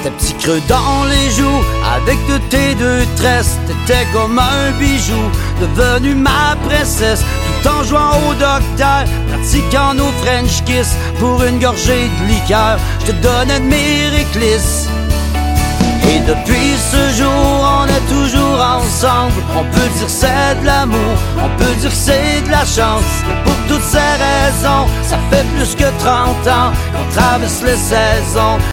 Tes petits creux dans les joues, avec de tes deux tresses, t'étais comme un bijou, devenu ma princesse, tout en jouant au docteur, pratiquant nos French kiss, pour une gorgée de liqueur, je te donnais de mes réclisses. Et depuis ce jour, on est toujours ensemble. On peut dire c'est de l'amour, on peut dire c'est de la chance. Et pour toutes ces raisons, ça fait plus que 30 ans qu'on traverse les saisons.